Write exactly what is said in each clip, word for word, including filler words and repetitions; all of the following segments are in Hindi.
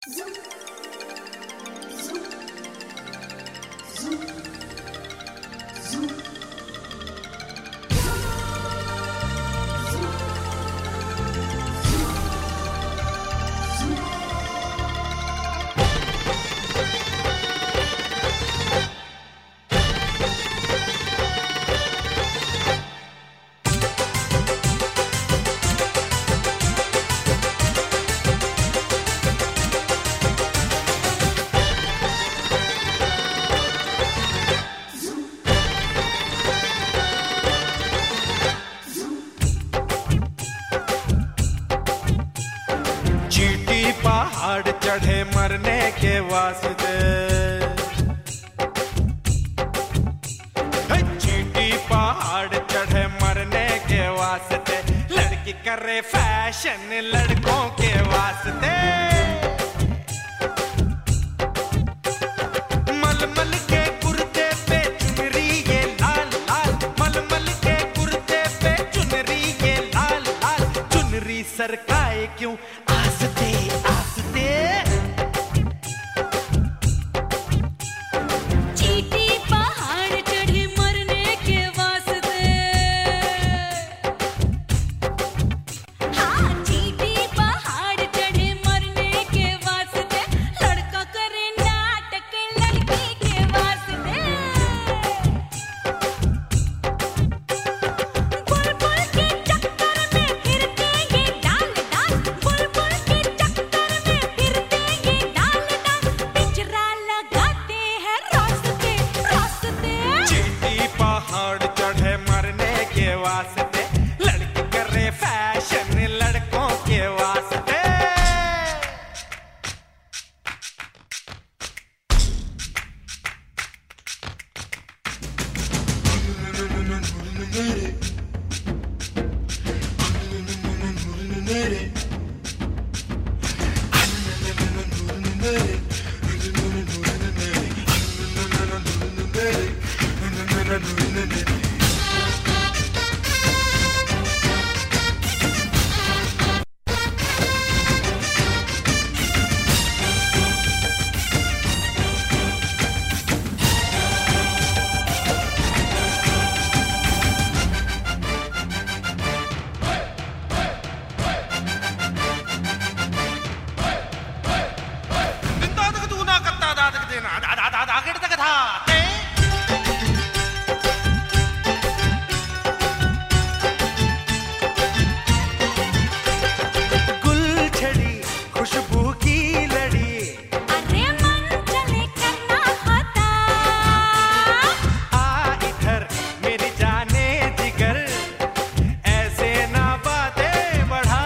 पहाड़ चढ़े मरने के वास्ते, चींटी पहाड़ चढ़े मरने के वास्ते, लड़की करे फैशन लड़कों के वास्ते। मलमल के कुर्ते पे चुनरी ये लाल लाल, मलमल के कुर्ते पे चुनरी ये लाल लाल, चुनरी सरकाए क्यों आस्ते आस्ते। चींटी पहाड़ चढ़े मरने के वास्ते, हाँ चींटी पहाड़ चढ़े मरने के वास्ते, लड़का करे नाटक लड़की के वास्ते। बुलबुल के चक्कर में फिरते ये डाल डाल, बुलबुल के चक्कर में फिरते ये डाल डाल, पिंजरा लगाते हैं रास्ते रास्ते। चींटी पहाड़ चढ़े मरने के वास्ते, लड़की करे फैशन लड़कों के वास्ते। गुलछड़ी खुशबू की लड़ी, अरे मन चले करना होता, आ इधर मेरी जाने जिगर, ऐसे ना बातें बढ़ा।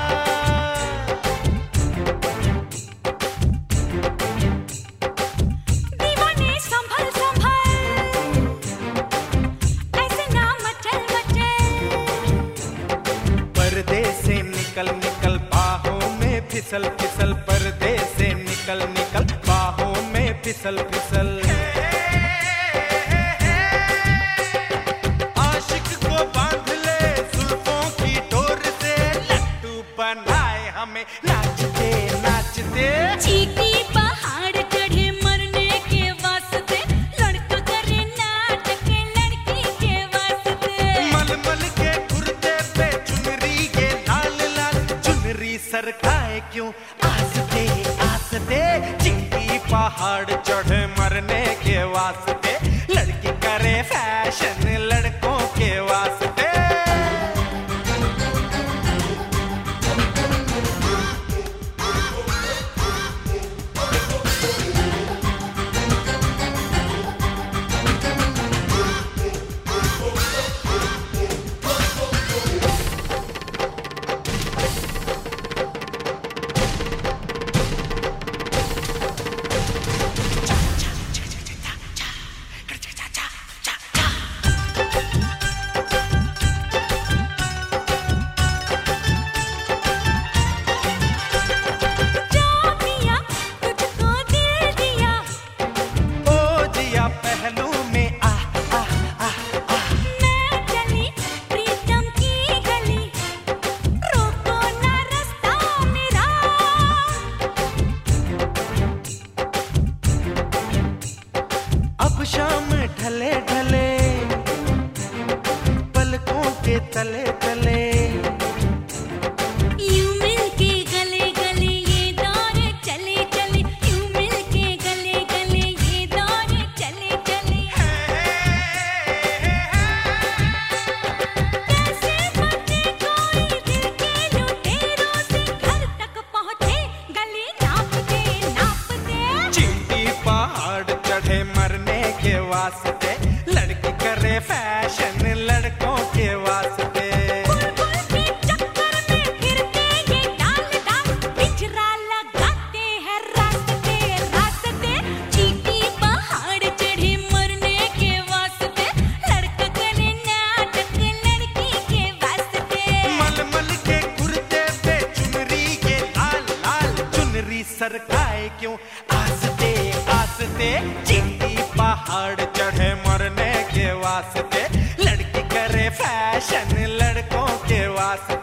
दीवाने संभल संभल, ऐसे ना मचल मचल। पर्दे से निकल निकल बाहों में फिसल फिसल, पर्दे से निकल निकल बाहों में फिसल फिसल। आशिक को बांध ले जुल्फों की डोर से, लट्टू बनाए हमें नाचते नाचते। चींटी पहाड़ चढ़े मरने के वास्ते, लड़का करे नाटक लड़की के वास्ते। मलमल के कुर्ते पे चुनरी ये लाल लाल, चुनरी सरकाए क्यों आस्ते आस्ते। चींटी पहाड़ चढ़े मरने के वास्ते, लड़की करे फैशन लड़कों के वास्ते। वास्ते, लड़की करे फैशन लड़कों के वास्ते। बुलबुल के चक्कर में फिरते ये डाल डाल, पिंजरा लगाते हैं रास्ते रास्ते। चींटी पहाड़ चढ़े मरने के वास्ते, लड़का करे नाटक लड़की के वास्ते। मलमल के कुर्ते पे चुनरी ये लाल लाल, चुनरी सरकाए क्यों आस्ते आस्ते। चींटी पहाड़ चढ़े मरने के वास्ते, लड़की करे फैशन लड़कों के वास्ते।